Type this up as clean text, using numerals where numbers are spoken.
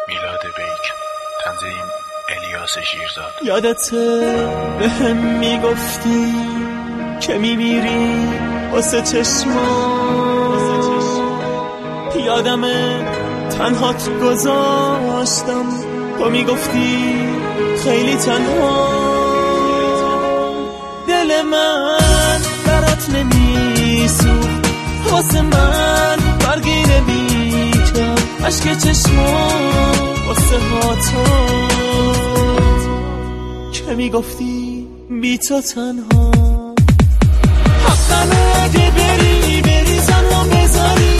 میلاد بیک، تنظیم الیاس شیرزاد. یادته به هم میگفتی که میمیری واسه چشمات، یادمه تنهات گذاشتم، تو میگفتی خیلی تنها. دل من برات نمیسوخت، واسه من برگی نمیکرد، عشق چشمات واسه هاتات که میگفتی بی تو تنها. حقا اگه بری تنها بذاری